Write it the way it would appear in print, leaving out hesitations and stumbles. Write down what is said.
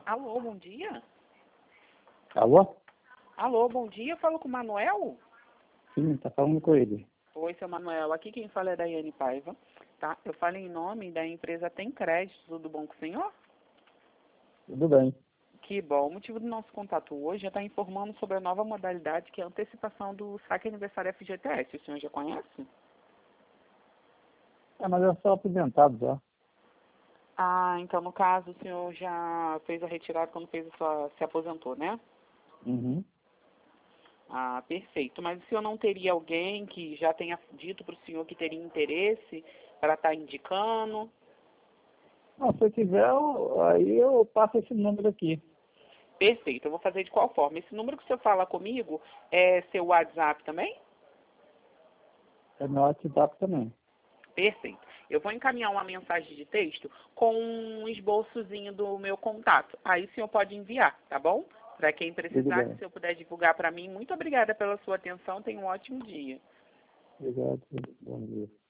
Alô, bom dia. Alô? Alô, bom dia. Eu falo com o Manuel? Sim, tá falando com ele. Oi, seu Manuel. Aqui quem fala é a Daiane Paiva, tá? Eu falo em nome da empresa Tem Crédito. Tudo bom com o senhor? Tudo bem. Que bom. O motivo do nosso contato hoje é estar informando sobre a nova modalidade, que é a antecipação do saque aniversário FGTS. O senhor já conhece? Mas eu sou aposentado já. Ah, então no caso o senhor já fez a retirada quando se aposentou, né? Uhum. Ah, perfeito. Mas o senhor não teria alguém que já tenha dito para o senhor que teria interesse para estar indicando? Não, se eu quiser, aí eu passo esse número aqui. Perfeito. Eu vou fazer de qual forma? Esse número que o senhor fala comigo é seu WhatsApp também? É meu WhatsApp também. Perfeito. Eu vou encaminhar uma mensagem de texto com um esboçozinho do meu contato. Aí o senhor pode enviar, tá bom? Para quem Tudo precisar, bem. se eu puder divulgar para mim. Muito obrigada pela sua atenção. Tenha um ótimo dia. Obrigado. Bom dia.